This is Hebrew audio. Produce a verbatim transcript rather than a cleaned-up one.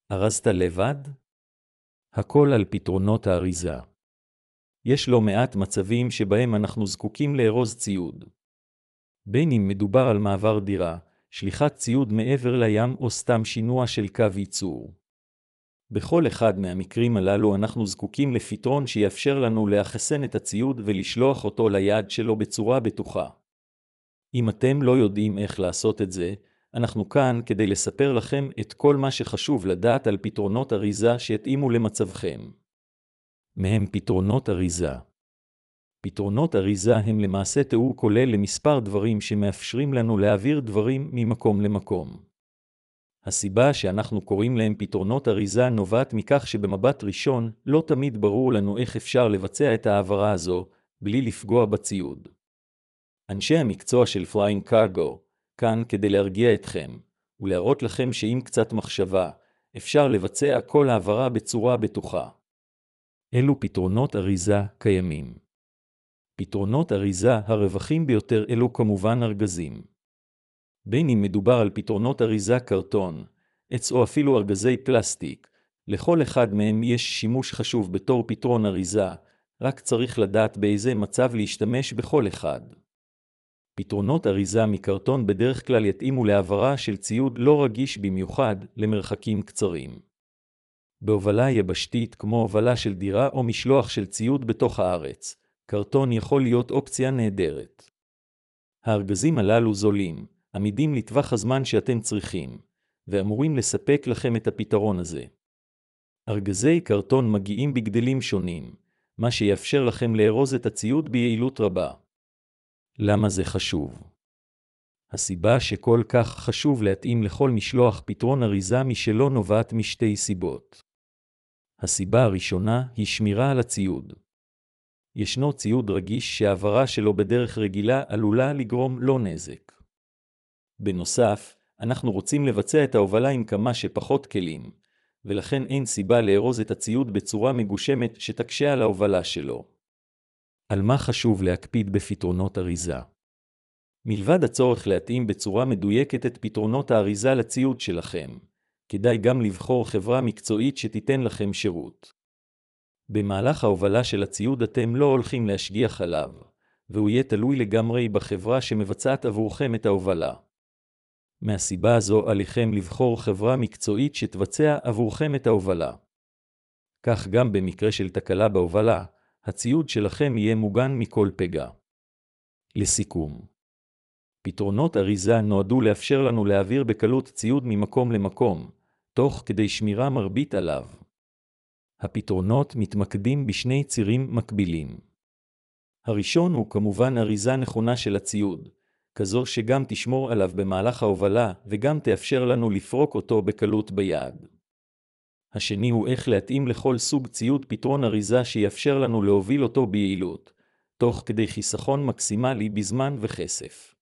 ארזת לבד? הכל על פתרונות האריזה. יש לא מעט מצבים שבהם אנחנו זקוקים לארוז ציוד. בין אם מדובר על מעבר דירה, שליחת ציוד מעבר לים או סתם שינוע של קו ייצור. בכל אחד מהמקרים הללו אנחנו זקוקים לפתרון שיאפשר לנו לאחסן את הציוד ולשלוח אותו ליעד שלו בצורה בטוחה. אם אתם לא יודעים איך לעשות את זה, אנחנו כאן כדי לספר לכם את כל מה שחשוב לדעת על פתרונות אריזה שיתאימו למצבכם. מהם פתרונות אריזה. פתרונות אריזה הם למעשה תיאור כולל למספר דברים שמאפשרים לנו להעביר דברים ממקום למקום. הסיבה שאנחנו קוראים להם פתרונות אריזה נובעת מכך שבמבט ראשון לא תמיד ברור לנו איך אפשר לבצע את העברה הזו בלי לפגוע בציוד. אנשי המקצוע של Flying Cargo כאן כדי להרגיע אתכם ולהראות לכם שעם קצת מחשבה אפשר לבצע כל העברה בצורה בטוחה. אלו פתרונות אריזה קיימים. פתרונות אריזה הרווחים ביותר אלו כמובן ארגזים. בין אם מדובר על פתרונות אריזה קרטון, עץ או אפילו ארגזי פלסטיק, לכל אחד מהם יש שימוש חשוב בתור פתרון אריזה, רק צריך לדעת באיזה מצב להשתמש בכל אחד. פתרונות אריזה מקרטון בדרך כלל יתאימו להעברה של ציוד לא רגיש במיוחד למרחקים קצרים. בהובלה יבשתית כמו הובלה של דירה או משלוח של ציוד בתוך הארץ, קרטון יכול להיות אופציה נהדרת. הארגזים הללו זולים, עמידים לטווח הזמן שאתם צריכים, ואמורים לספק לכם את הפתרון הזה. ארגזי קרטון מגיעים בגדלים שונים, מה שיאפשר לכם לארוז את הציוד ביעילות רבה. למה זה חשוב? הסיבה שכל כך חשוב להתאים לכל משלוח פתרון אריזה משלו נובעת משתי סיבות. הסיבה הראשונה היא שמירה על הציוד. ישנו ציוד רגיש שהעברה שלו בדרך רגילה עלולה לגרום לו נזק. בנוסף, אנחנו רוצים לבצע את ההובלה עם כמה שפחות כלים, ולכן אין סיבה לארוז את הציוד בצורה מגושמת שתקשה על ההובלה שלו. על מה חשוב להקפיד בפתרונות אריזה? מלבד הצורך להתאים בצורה מדויקת את פתרונות האריזה לציוד שלכם, כדאי גם לבחור חברה מקצועית שתיתן לכם שירות. במהלך ההובלה של הציוד אתם לא הולכים להשגיח עליו, והוא יהיה תלוי לגמרי בחברה שמבצעת עבורכם את ההובלה. מהסיבה הזו עליכם לבחור חברה מקצועית שתבצע עבורכם את ההובלה. כך גם במקרה של תקלה בהובלה, הציוד שלכם יהיה מוגן מכל פגע. לסיכום, פתרונות אריזה נועדו לאפשר לנו להעביר בקלות ציוד ממקום למקום, תוך כדי שמירה מרבית עליו. הפתרונות מתמקדים בשני צירים מקבילים. הראשון הוא כמובן אריזה נכונה של הציוד, כזו שגם תשמור עליו במהלך ההובלה וגם תאפשר לנו לפרוק אותו בקלות ביד. השני הוא איך להתאים לכל סוג ציוד פתרון אריזה שיאפשר לנו להוביל אותו ביעילות, תוך כדי חיסכון מקסימלי בזמן וכסף.